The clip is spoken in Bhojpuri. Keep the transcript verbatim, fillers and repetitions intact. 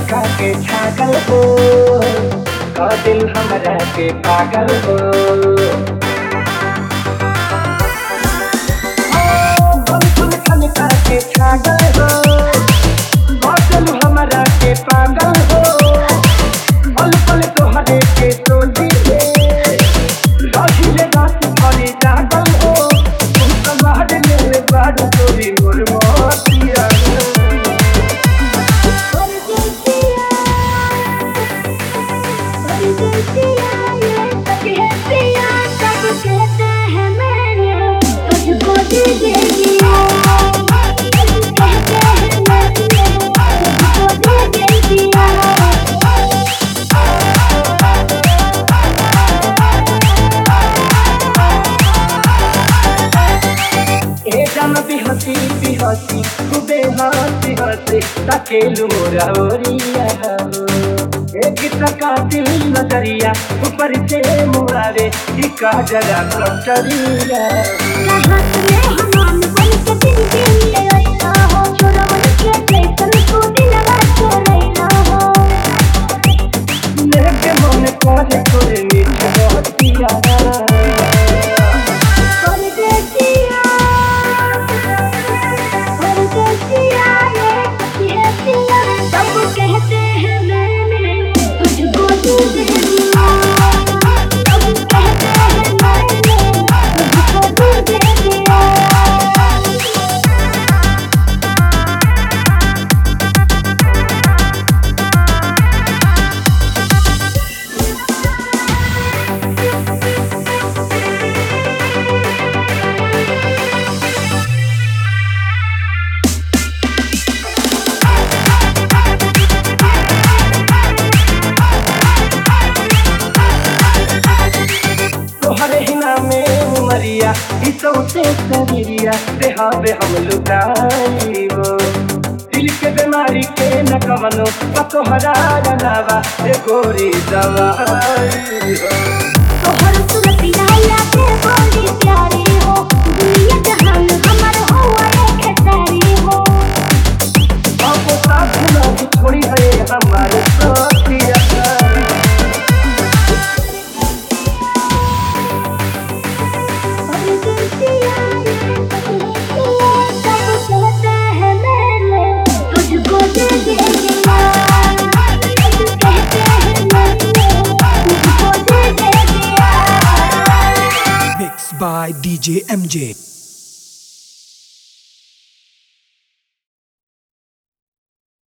चमका के छागल हो, का दिल हमरा के पागल हो। चमका के छागल हो, का दिल हमरा के पागल हो। पल पल तोहरे के सोची रे, राहिले रात भरी जागल हो। तुम समाज में बाड़ तोरी मोर मोतिया बिहसी बिहसी खूबे हंसी हंसी तकेलू मोरा ओरिया एक टका दिल नजरिया ऊपर से मोरा रे का जरा कटरिया लेके मन करे तोरे मीठे बतिया मरिया इसौते शरीरिया देहावे हम लुटाइबो दिल के बीमारी के न कवनो तोहरा जनावा ए गोरी दवाई तोहर सुरतिया लागे बोली प्यारी हो दुनिया जहान हमर होए खेसारी हो अब साथ ना छोड़ी है हमारे साथिया Mixed by D J M J.